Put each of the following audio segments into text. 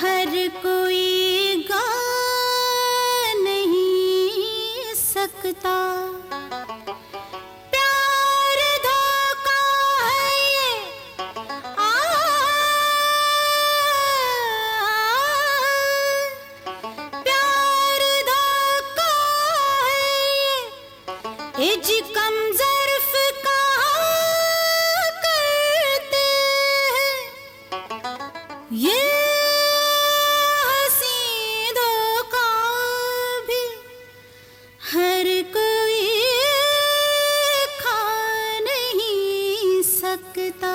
हर कोई गा नहीं सकता, प्यार धोखा है ये, प्यार धोखा है ये, इज कम ज़र्फ कहा करते हैं ये हर कोई खा नहीं सकता।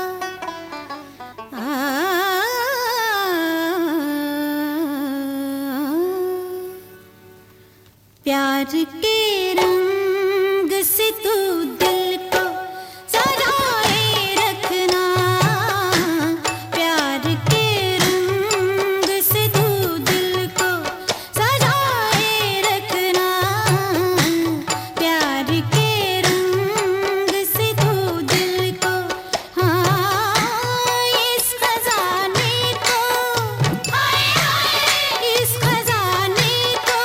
प्यार के रंग से तू दिल को सजाए रखना, प्यार के रंग से तू दिल को सजाए रखना, प्यार के रंग से तू दिल को, हाँ इस खजाने को, इस खजाने को,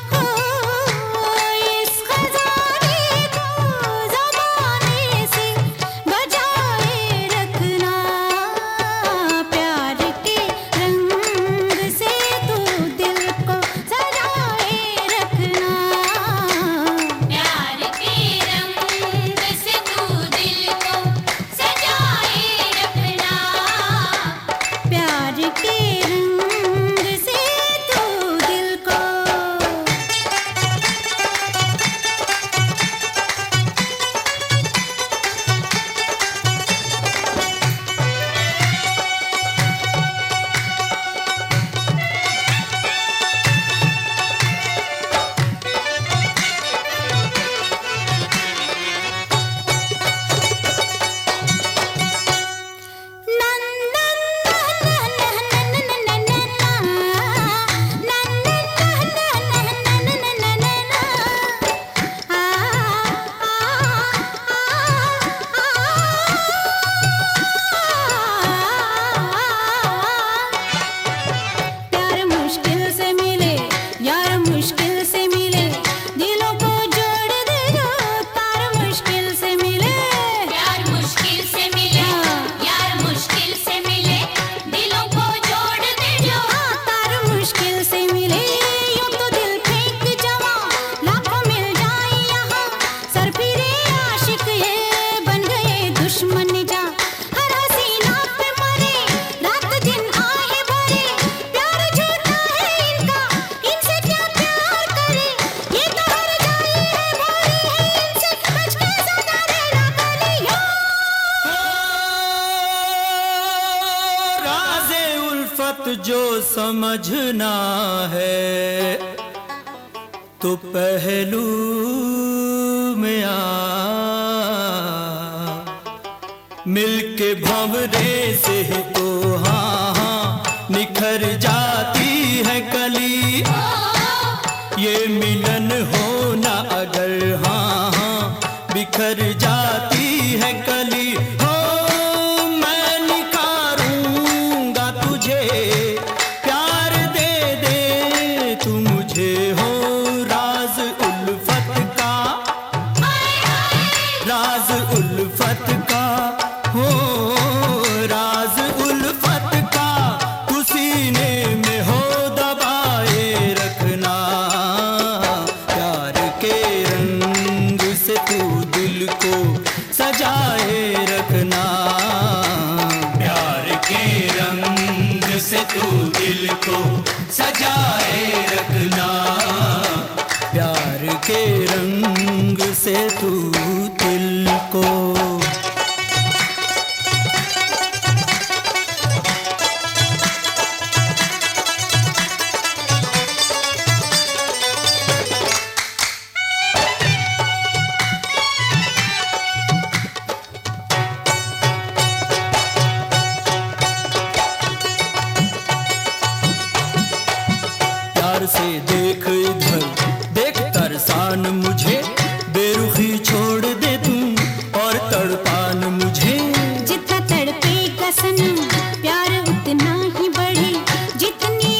इस खजाने को ज़माने से बचाए रखना, प्यार के रंग से तू दिल को सजाए रखना, प्यार के रंग से तू दिल को सजाए रखना, प्यार के रंग से तू दिल को। प्यार मुश्किल से मिले यार, मुश्किल से मिले दिलों को जोड़ दे जो, तार मुश्किल से मिले यार, मुश्किल से मिले यार, मुश्किल से मिले दिलों को जोड़ दे जो, तार मुश्किल से मिले। यूं तो दिल फेंक जवा लाखों मिल जाए यहाँ, सर फिरे आशिक ये बन गए दुश्मन जा, हर हसीना पे मरे रात दिन आहे भरे, प्यार झूठा है इनका इनसे क्या प्यार करे, ये तो हर जाए है भोरे है इनसे बच के सदा रहना कलियों। राज़े उल्फत जो समझना है तो पहलू में आ, मिलके भंवरे से ही तो हाँ हाँ निखर जाती है कली, ये मिलन होना अगर हाँ हाँ बिखर जाती है कली, हो मैं निखारूंगा तुझे, प्यार दे दे तू मुझे, हो राज उल्फत का, राज उल्फत का, हो राज उल्फत का, तू सीने में हो दबाए रखना, प्यार के रंग से तू दिल को सजाए रखना, प्यार के रंग से तू दिल को सजाए रखना, प्यार के रंग से तू दिल को। प्यार से देख इधर देख तरसान मुझे, बेरुखी छोड़ दे तू और तड़पान मुझे, जितना तड़पे का सनम प्यार उतना ही बढ़े, जितनी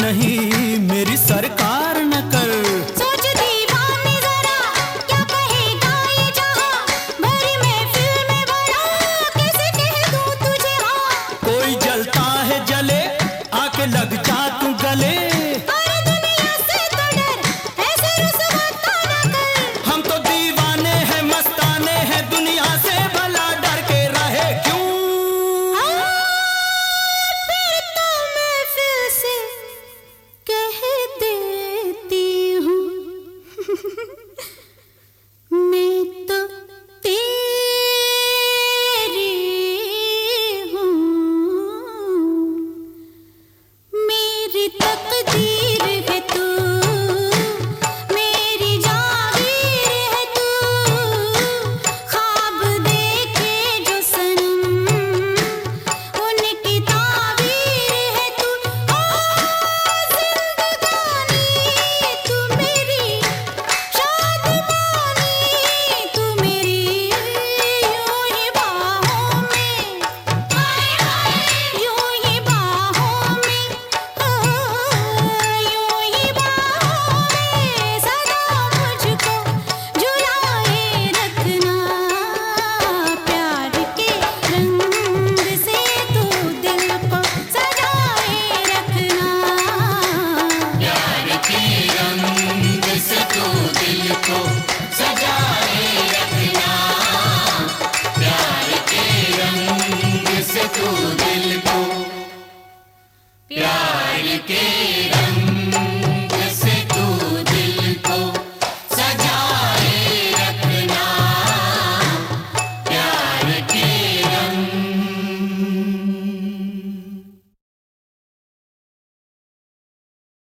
नहीं मेरी सरकार न कर। सोच दीवाने जरा क्या कहेगा ये जहां, भरी महफिल में बड़ा कैसे कह दूं तुझे हाँ। कोई जलता है जले आके लग जा तू गले, अरे दुनिया से तो डर ऐसे रुसवा तो ना कर। हम तो दीवाने हैं मस्ताने हैं दुनिया से भला डर के रहे क्यों। फिर तो मैं फिर से कह देती हूँ मैं तो तेरी हूँ, मेरी तकदीर है तू, मेरी जागीर है तू, ख्वाब देखे जो सनम उनकी ताबीर है तू। ओ जिंदगानी तू मेरी शादमानी, तू मेरी यूं ही बाहों में, यूं ही बाहों में, यूं ही बाहों में सदा मुझको झुलाए रखना। प्यार के रंग से तू दिल को सजाए रखना। प्यार के रंग से तू दिल को